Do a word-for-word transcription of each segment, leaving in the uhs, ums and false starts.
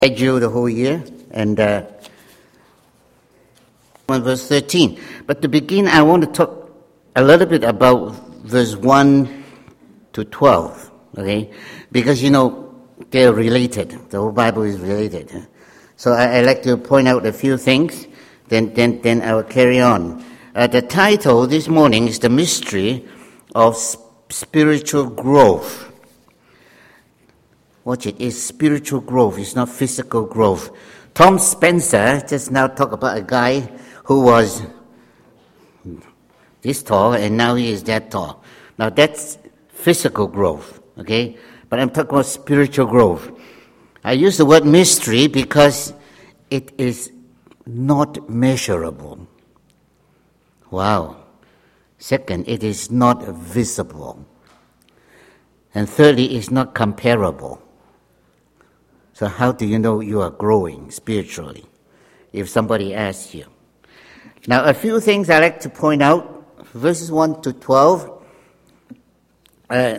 schedule the whole year, and uh, verse thirteen. But to begin, I want to talk a little bit about verse one to twelve, okay? Because, you know, they're related. The whole Bible is related. So I, I like to point out a few things, then, then, then I will carry on. Uh, the title this morning is The Mystery of Spiritual Growth. Watch it, it's spiritual growth, it's not physical growth. Tom Spencer just now talked about a guy who was this tall and now he is that tall. Now that's physical growth, okay? But I'm talking about spiritual growth. I use the word mystery because it is not measurable. Wow. Second, it is not visible. And thirdly, it's not comparable. So how do you know you are growing spiritually if somebody asks you? Now, a few things I like to point out, verses one to twelve. Uh,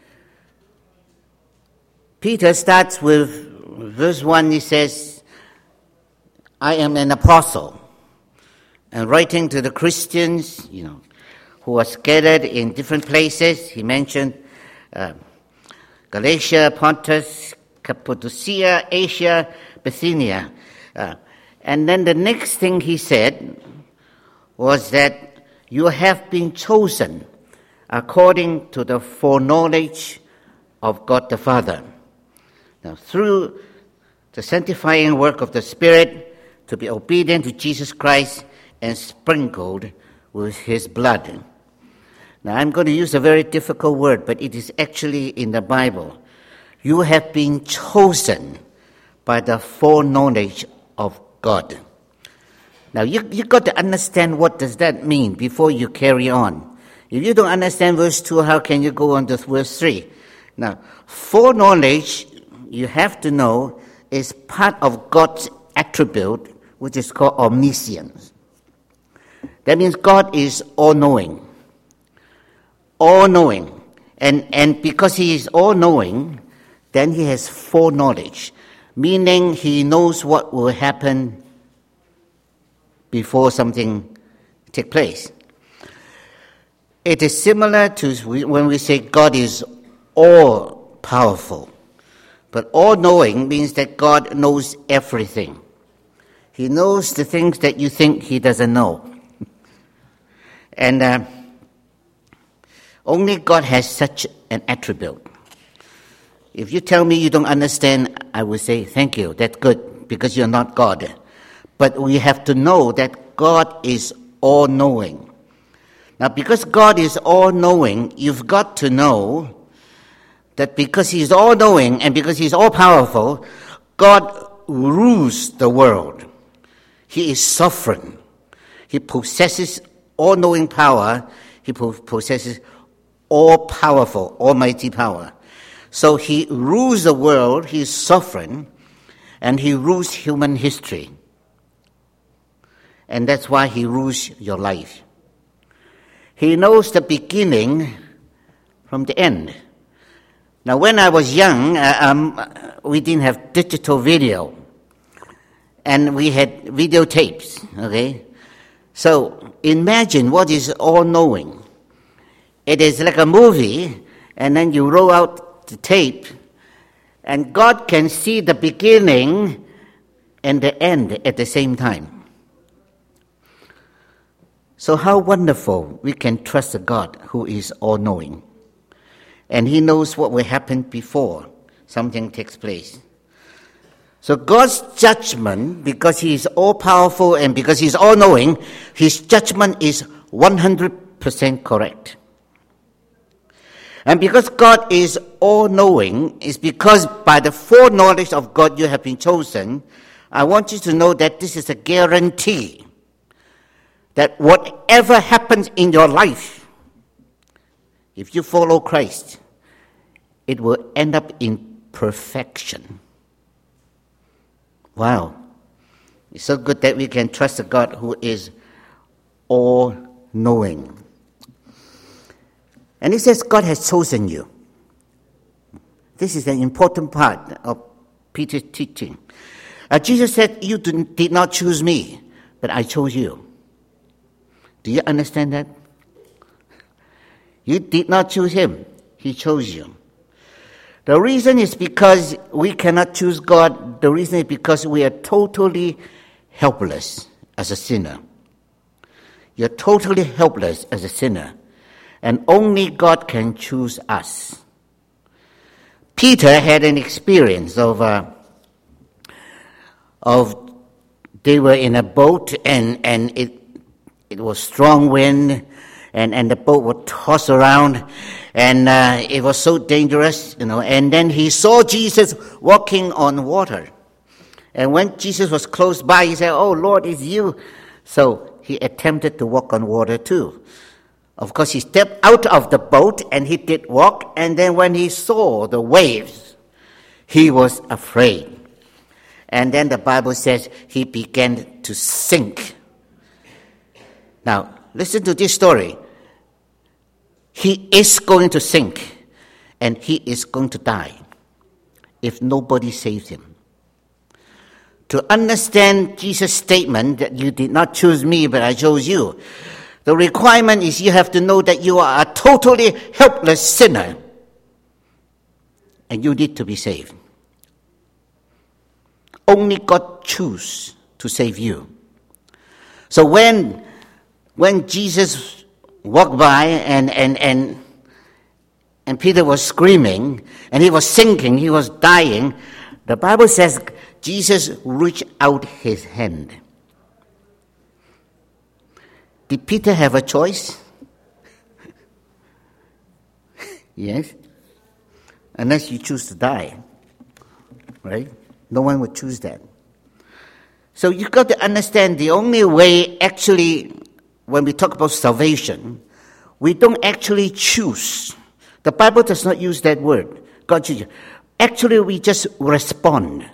Peter starts with verse one, he says, I am an apostle, and writing to the Christians, you know, who are scattered in different places. He mentioned uh, Galatia, Pontus, Cappadocia, Asia, Bithynia. Uh, and then the next thing he said was that you have been chosen according to the foreknowledge of God the Father. Now, through the sanctifying work of the Spirit, to be obedient to Jesus Christ and sprinkled with His blood. Now, I'm going to use a very difficult word, but it is actually in the Bible. You have been chosen by the foreknowledge of God. Now, you you got to understand what does that mean before you carry on. If you don't understand verse two, how can you go on to verse three? Now, foreknowledge, you have to know, is part of God's attribute, which is called omniscience. That means God is all-knowing. All-knowing. And, and because He is all-knowing, then He has foreknowledge, meaning He knows what will happen before something takes place. It is similar to when we say God is all-powerful. But all-knowing means that God knows everything. He knows the things that you think He doesn't know. And uh, only God has such an attribute. If you tell me you don't understand, I will say, thank you, that's good, because you're not God. But we have to know that God is all-knowing. Now, because God is all-knowing, you've got to know that because He's all-knowing and because He's all-powerful, God rules the world. He is sovereign. He possesses all-knowing power. He possesses all-powerful, almighty power. So He rules the world, He is sovereign, and He rules human history. And that's why He rules your life. He knows the beginning from the end. Now, when I was young, uh, um, we didn't have digital video. And we had videotapes, okay? So, imagine what is all-knowing. It is like a movie, and then you roll out the tape, and God can see the beginning and the end at the same time. So how wonderful we can trust a God who is all-knowing. And He knows what will happen before something takes place. So God's judgment, because He is all-powerful and because He is all-knowing, His judgment is one hundred percent correct. And because God is all-knowing, is because by the foreknowledge of God you have been chosen, I want you to know that this is a guarantee that whatever happens in your life, if you follow Christ, it will end up in perfection. Wow. It's so good that we can trust a God who is all-knowing. And it says God has chosen you. This is an important part of Peter's teaching. Uh, Jesus said, you did not choose me, but I chose you. Do you understand that? You did not choose him. He chose you. The reason is because we cannot choose God. The reason is because we are totally helpless as a sinner. You're totally helpless as a sinner. And only God can choose us. Peter had an experience of, uh, of they were in a boat and, and it, it was strong wind and, and the boat would toss around and uh, it was so dangerous, you know. And then he saw Jesus walking on water. And when Jesus was close by, he said, "Oh, Lord, it's you." So he attempted to walk on water too. Of course, he stepped out of the boat and he did walk. And then when he saw the waves, he was afraid. And then the Bible says he began to sink. Now, listen to this story. He is going to sink and he is going to die if nobody saves him. To understand Jesus' statement that you did not choose me, but I chose you, the requirement is you have to know that you are a totally helpless sinner and you need to be saved. Only God chooses to save you. So when, when Jesus walked by and, and, and, and Peter was screaming and he was sinking, he was dying, the Bible says Jesus reached out his hand. Did Peter have a choice? Yes. Unless you choose to die, right? No one would choose that. So you've got to understand the only way actually, when we talk about salvation, we don't actually choose. The Bible does not use that word. God chooses. Actually, we just respond.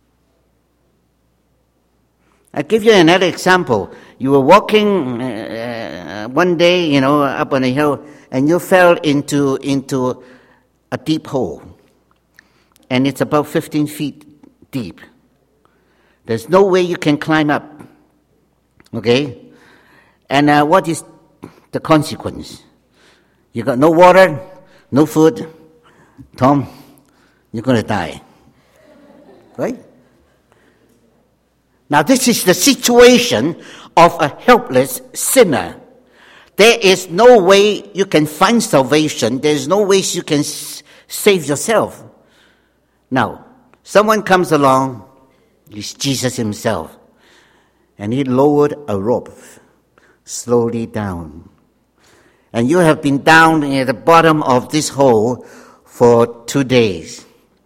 I'll give you another example. You were walking uh, one day, you know, up on a hill, and you fell into into a deep hole. And it's about fifteen feet deep. There's no way you can climb up. Okay? And uh, what is the consequence? You got no water, no food. Tom, you're going to die. Right? Now, this is the situation of a helpless sinner. There is no way you can find salvation. There is no way you can s- save yourself. Now, someone comes along, it's Jesus himself, and he lowered a rope slowly down. And you have been down at the bottom of this hole for two days.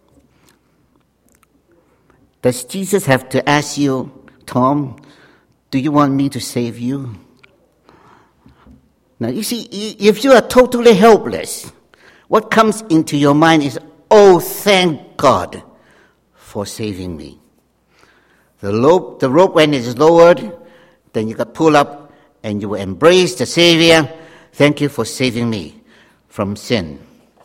Does Jesus have to ask you, Tom, do you want me to save you? Now, you see, if you are totally helpless, what comes into your mind is, oh, thank God for saving me. The rope, the rope when it is lowered, then you got pulled up and you will embrace the Savior. Thank you for saving me from sin.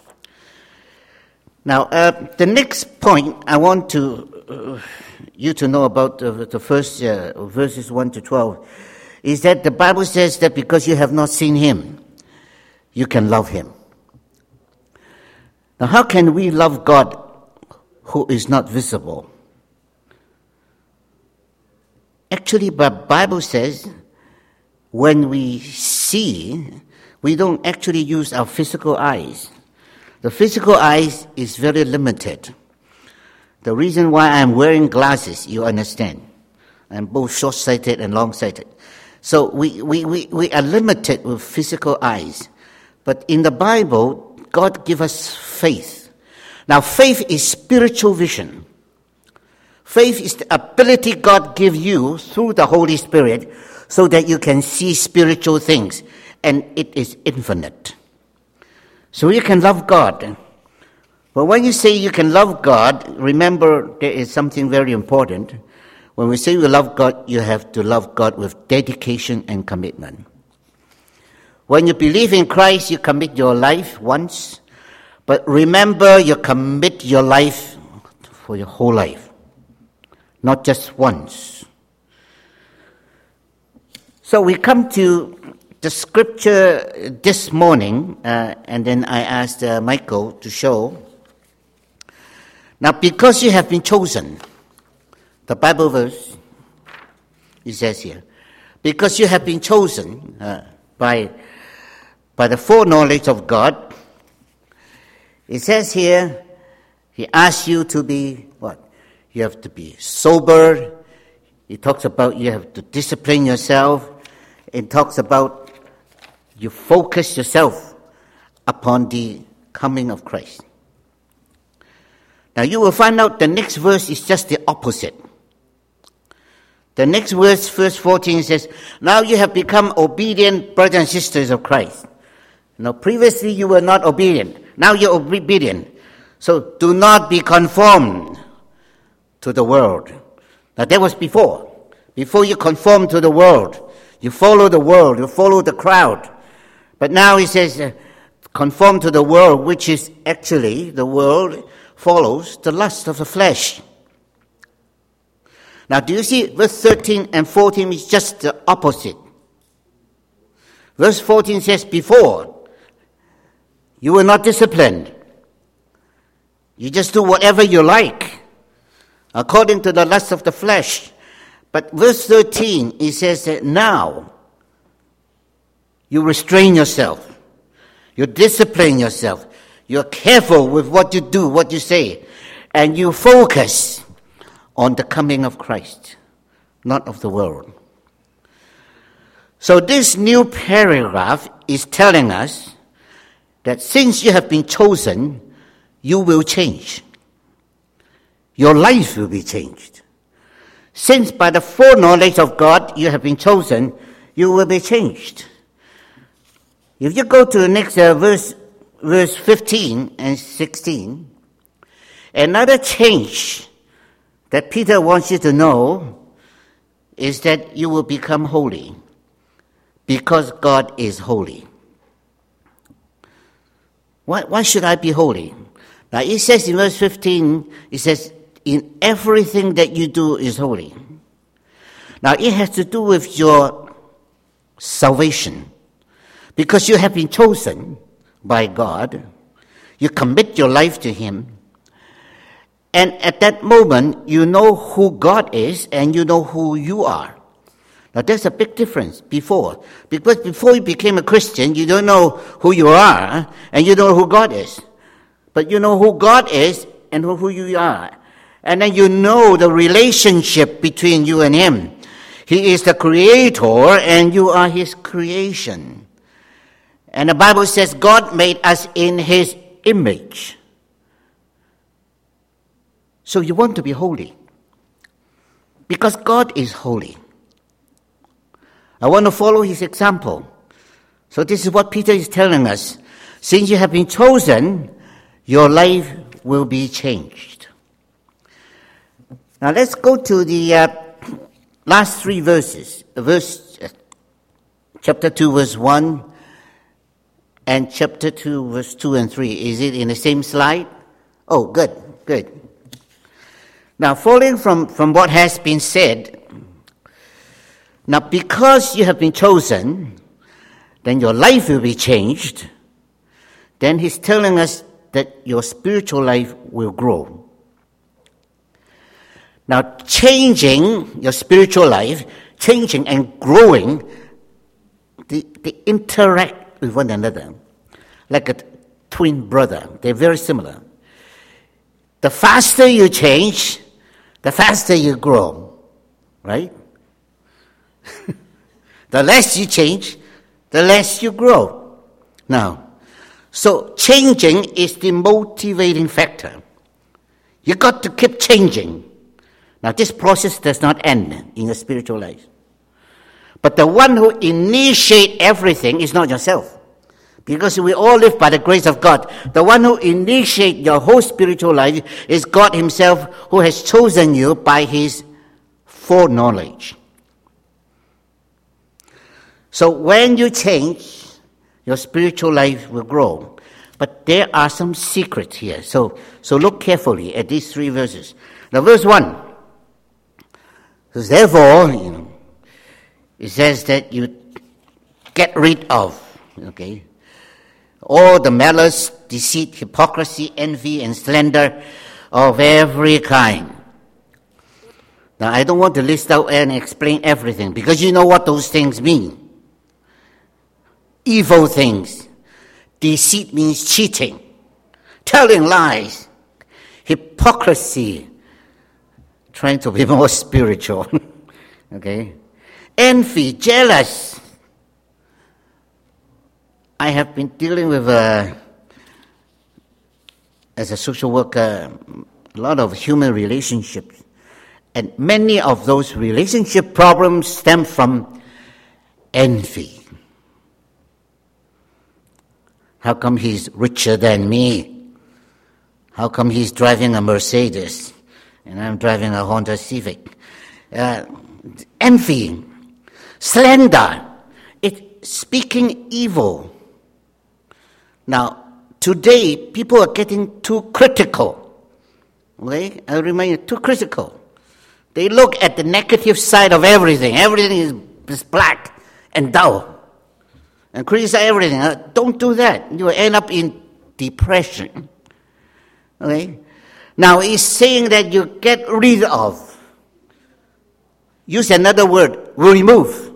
Now, uh, the next point I want to uh, you to know about uh, the first uh, verses one to twelve is that the Bible says that because you have not seen him, you can love him. Now, how can we love God who is not visible? Actually, the Bible says when we see, we don't actually use our physical eyes. The physical eyes is very limited. The reason why I'm wearing glasses, you understand. I'm both short-sighted and long-sighted. So we, we, we, we are limited with physical eyes. But in the Bible, God gives us faith. Now, faith is spiritual vision. Faith is the ability God gives you through the Holy Spirit so that you can see spiritual things. And it is infinite. So you can love God. But when you say you can love God, remember there is something very important. When we say we love God, you have to love God with dedication and commitment. When you believe in Christ, you commit your life once. But remember, you commit your life for your whole life. not just once. So we come to the scripture this morning, uh, and then I asked uh, Michael to show. Now, because you have been chosen, the Bible verse, it says here, because you have been chosen uh, by, by the foreknowledge of God, it says here, he asks you to be what? You have to be sober. He talks about you have to discipline yourself. It talks about you focus yourself upon the coming of Christ. Now you will find out the next verse is just the opposite. The next verse, verse fourteen, says, now you have become obedient brothers and sisters of Christ. Now previously you were not obedient. Now you're obedient. So do not be conformed to the world. Now that was before. Before you conform to the world. You follow the world. You follow the crowd. But now he says, uh, conform to the world, which is actually the world follows the lust of the flesh. Now do you see verse thirteen and fourteen is just the opposite. Verse fourteen says, before, you were not disciplined. You just do whatever you like, according to the lust of the flesh. But verse thirteen, it says that now, you restrain yourself. You discipline yourself. You're careful with what you do, what you say. And you focus on the coming of Christ, not of the world. So this new paragraph is telling us that since you have been chosen, you will change. Your life will be changed. Since by the foreknowledge of God you have been chosen, you will be changed. If you go to the next uh, verse, verse fifteen and sixteen, another change that Peter wants you to know is that you will become holy because God is holy. Why, why should I be holy? Now it says in verse fifteen, it says, in everything that you do is holy. Now it has to do with your salvation. Because you have been chosen by God, you commit your life to Him, and at that moment you know who God is and you know who you are. Now there's a big difference before. Because before you became a Christian, you don't know who you are and you don't know who God is. But you know who God is and who you are. And then you know the relationship between you and Him. He is the Creator and you are His creation. And the Bible says God made us in His image. So you want to be holy. Because God is holy. I want to follow His example. So this is what Peter is telling us. Since you have been chosen, your life will be changed. Now let's go to the uh, last three verses. Verse, uh, chapter two, verse one, and chapter two, verse two and three. Is it in the same slide? Oh, good, good. Now, following from, from what has been said, now because you have been chosen, then your life will be changed. Then he's telling us that your spiritual life will grow. Now, changing your spiritual life, changing and growing, they, they interact with one another like a twin brother. They're very similar. The faster you change, the faster you grow, right? The less you change, the less you grow. Now, so changing is the motivating factor. You got to keep changing. Now, this process does not end in your spiritual life. But the one who initiates everything is not yourself. Because we all live by the grace of God. The one who initiates your whole spiritual life is God Himself, who has chosen you by His foreknowledge. So when you change, your spiritual life will grow. But there are some secrets here. So, so look carefully at these three verses. Now, verse one. So therefore, you know, it says that you get rid of, okay, all the malice, deceit, hypocrisy, envy, and slander of every kind. Now, I don't want to list out and explain everything, because you know what those things mean. Evil things. Deceit means cheating, telling lies, hypocrisy, trying to be more spiritual, okay? Envy, jealous. I have been dealing with, uh, as a social worker, a lot of human relationships. And many of those relationship problems stem from envy. How come he's richer than me? How come he's driving a Mercedes and I'm driving a Honda Civic? Uh, envy, slander, it's speaking evil. Now, today, people are getting too critical. Okay? I remind you, too critical. They look at the negative side of everything. Everything is, is black and dull. And criticize everything. Uh, don't do that. You will end up in depression. Okay? Now, he's saying that you get rid of. Use another word, remove.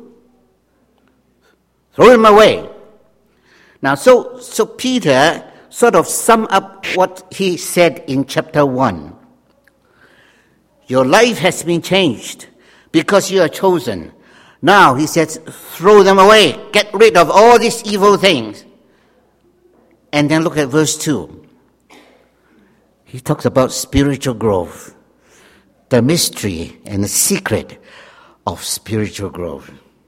Throw him away. Now, so, so Peter sort of sum up what he said in chapter one. Your life has been changed because you are chosen. Now, he says, throw them away. Get rid of all these evil things. And then look at verse two. He talks about spiritual growth, the mystery and the secret of spiritual growth.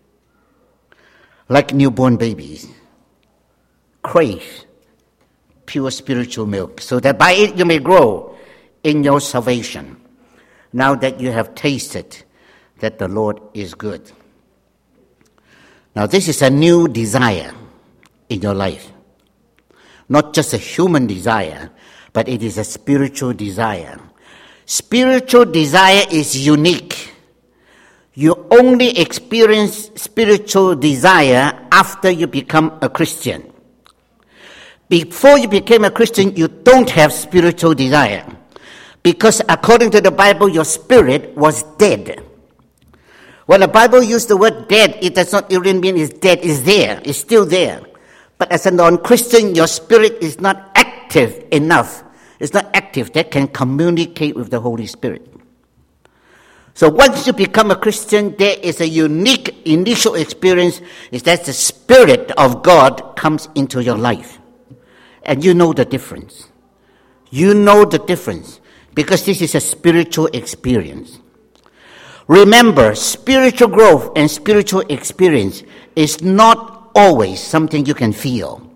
Like newborn babies, crave pure spiritual milk, so that by it you may grow in your salvation, now that you have tasted that the Lord is good. Now, this is a new desire in your life. Not just a human desire, but it is a spiritual desire. Spiritual desire is unique. You only experience spiritual desire after you become a Christian. Before you became a Christian, you don't have spiritual desire. Because according to the Bible, your spirit was dead. When the Bible uses the word dead, it does not even mean it's dead. It's there. It's still there. But as a non-Christian, your spirit is not active enough. It's not active that can communicate with the Holy Spirit. So once you become a Christian, there is a unique initial experience, is that the Spirit of God comes into your life. And you know the difference. You know the difference because this is a spiritual experience. Remember, spiritual growth and spiritual experience is not always something you can feel.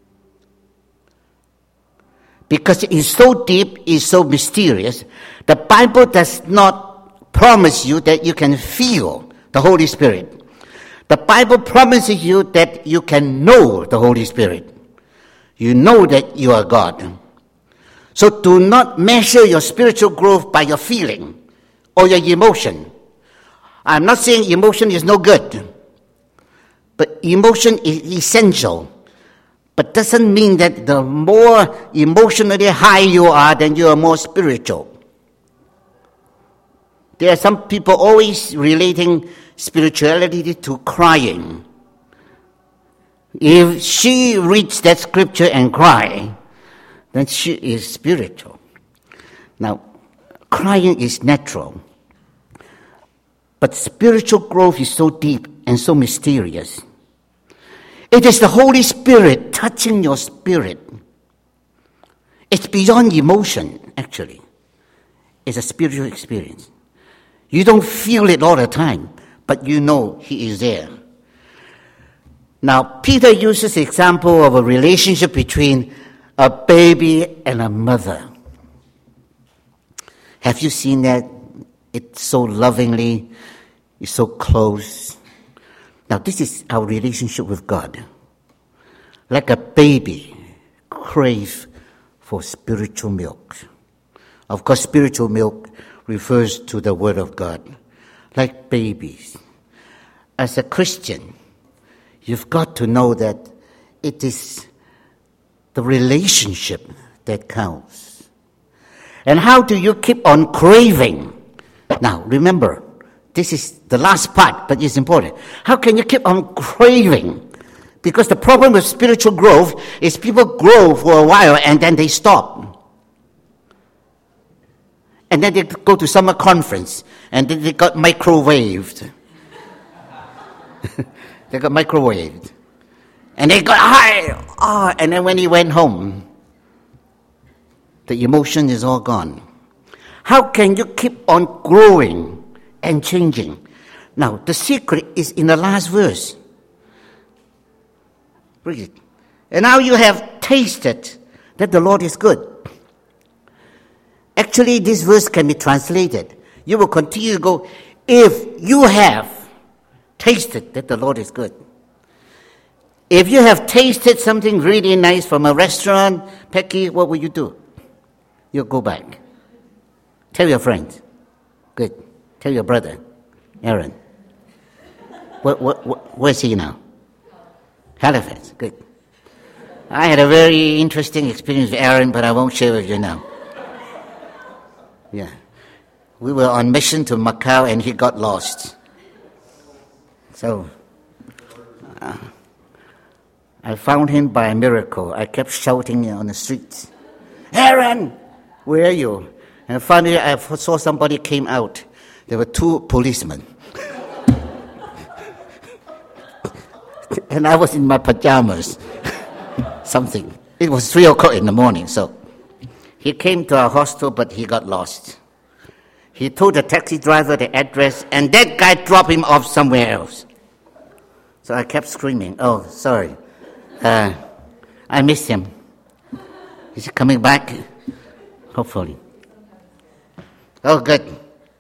Because it is so deep, it is so mysterious, the Bible does not promise you that you can feel the Holy Spirit. The Bible promises you that you can know the Holy Spirit. You know that you are God. So do not measure your spiritual growth by your feeling or your emotion. I'm not saying emotion is no good, but emotion is essential. But doesn't mean that the more emotionally high you are, then you are more spiritual. There are some people always relating spirituality to crying. If she reads that scripture and cry, then she is spiritual. Now, crying is natural. But spiritual growth is so deep and so mysterious. It is the Holy Spirit touching your spirit. It's beyond emotion, actually. It's a spiritual experience. You don't feel it all the time, but you know He is there. Now, Peter uses the example of a relationship between a baby and a mother. Have you seen that? It's so lovingly, it's so close. Now, this is our relationship with God. Like a baby crave for spiritual milk. Of course, spiritual milk refers to the Word of God. like babies. As a Christian, you've got to know that it is the relationship that counts. And how do you keep on craving? Now, remember, this is the last part, but it's important. How can you keep on craving? Because the problem with spiritual growth is people grow for a while and then they stop. And then they go to summer conference and then they got microwaved. They got microwaved. And they got high. Oh, and then when he went home, the emotion is all gone. How can you keep on growing and changing? Now, the secret is in the last verse. Read it. And now you have tasted that the Lord is good. Actually, this verse can be translated. You will continue to go, if you have tasted that the Lord is good. If you have tasted something really nice from a restaurant, Peggy, what will you do? You'll go back. Tell your friends. Good. Tell your brother, Aaron. Where, where, where's he now? Halifax. Good. I had a very interesting experience with Aaron, but I won't share with you now. Yeah. We were on mission to Macau and he got lost. So, uh, I found him by a miracle. I kept shouting on the streets, Aaron, where are you? And finally I saw somebody came out. There were two policemen. And I was in my pajamas. Something. It was three o'clock in the morning, so he came to our hostel, but he got lost. He told the taxi driver the address, and that guy dropped him off somewhere else. So I kept screaming, oh, sorry. Uh, I missed him. Is he coming back? Hopefully. Oh, good.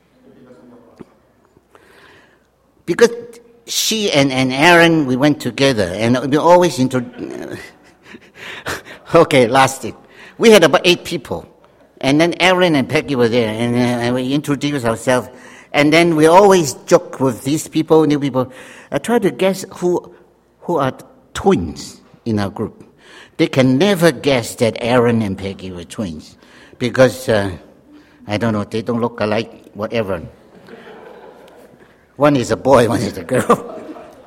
Because she and, and Aaron, we went together, and we always intro. Okay, last thing. We had about eight people, and then Aaron and Peggy were there, and, uh, and we introduced ourselves, and then we always joke with these people, new people. I try to guess who who are twins in our group. They can never guess that Aaron and Peggy were twins, because uh, I don't know, they don't look alike, whatever. One is a boy, one is a girl.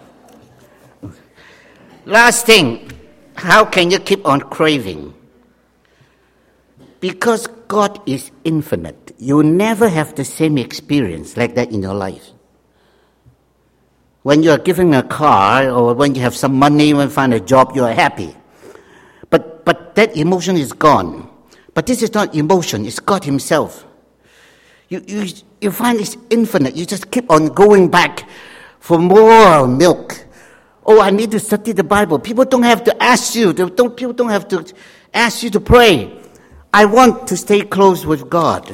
Last thing, how can you keep on craving? Because God is infinite. You never have the same experience like that in your life. When you are given a car or when you have some money, when you find a job, you are happy. But but that emotion is gone. But this is not emotion, it's God himself. You, you, you find it's infinite. You just keep on going back for more milk. Oh, I need to study the Bible. People don't have to ask you. They don't, people don't have to ask you to pray. I want to stay close with God.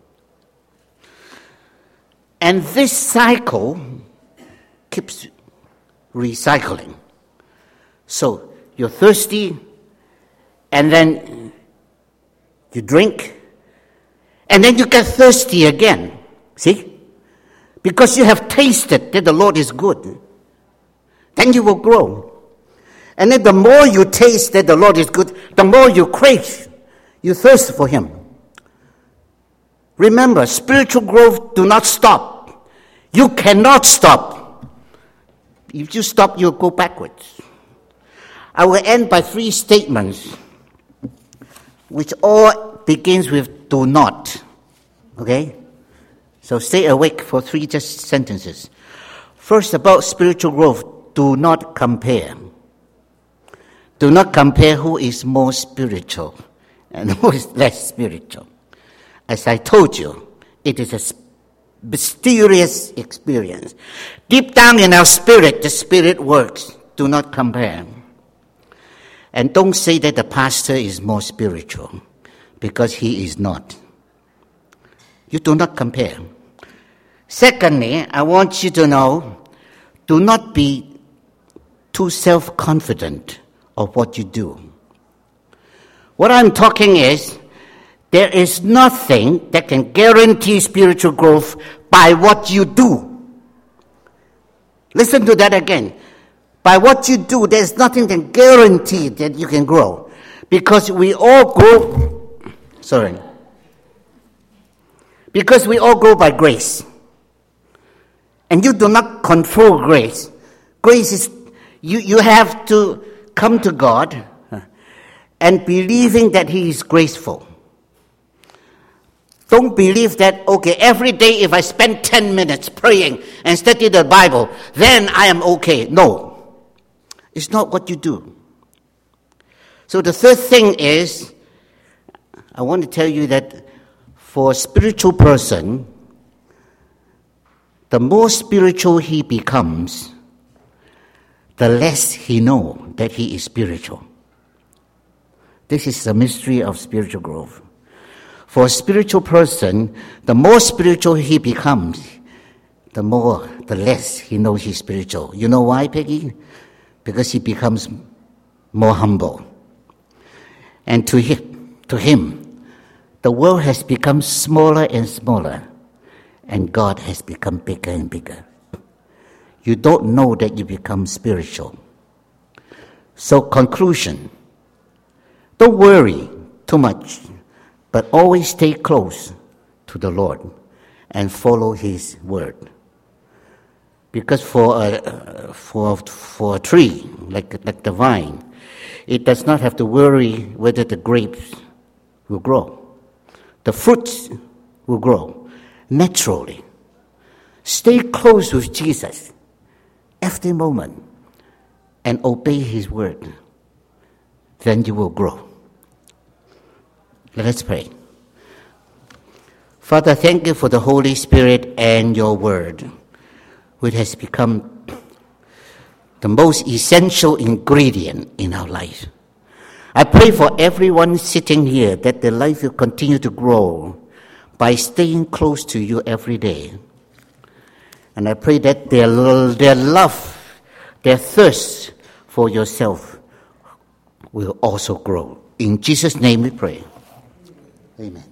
And this cycle keeps recycling. So you're thirsty, and then you drink, and then you get thirsty again. See? Because you have tasted that the Lord is good. Then you will grow. And then the more you taste that the Lord is good, the more you crave. You thirst for him. Remember, spiritual growth do not stop. You cannot stop. If you stop, you'll go backwards. I will end by three statements, which all begins with do not. Okay? So stay awake for three just sentences. First, about spiritual growth, do not compare. Do not compare who is more spiritual and who is less spiritual. As I told you, it is a mysterious experience. Deep down in our spirit, the Spirit works. Do not compare. And don't say that the pastor is more spiritual, because he is not. You do not compare. Secondly, I want you to know, do not be too self-confident of what you do. What I'm talking is, there is nothing that can guarantee spiritual growth by what you do. Listen to that again. By what you do, there's nothing that guarantees that you can grow. Because we all grow, sorry. Because we all grow by grace. And you do not control grace. Grace is, you, you have to come to God and believing that He is graceful. Don't believe that, okay, every day if I spend ten minutes praying and study the Bible, then I am okay. No. It's not what you do. So the third thing is, I want to tell you that for a spiritual person, the more spiritual he becomes, the less he knows that he is spiritual. This is the mystery of spiritual growth. For a spiritual person, the more spiritual he becomes, the more, the less he knows he's spiritual. You know why, Peggy? Because he becomes more humble. And to him, to him, the world has become smaller and smaller, and God has become bigger and bigger. You don't know that you become spiritual. So, conclusion, don't worry too much, but always stay close to the Lord and follow His word. Because for a, for, for a tree, like, like the vine, it does not have to worry whether the grapes will grow. The fruits will grow naturally. Stay close with Jesus every moment and obey His word. Then you will grow. Let us pray. Father, thank you for the Holy Spirit and your word, which has become the most essential ingredient in our life. I pray for everyone sitting here that their life will continue to grow by staying close to you every day. And I pray that their, their love, their thirst for yourself will also grow. In Jesus' name we pray. Amen.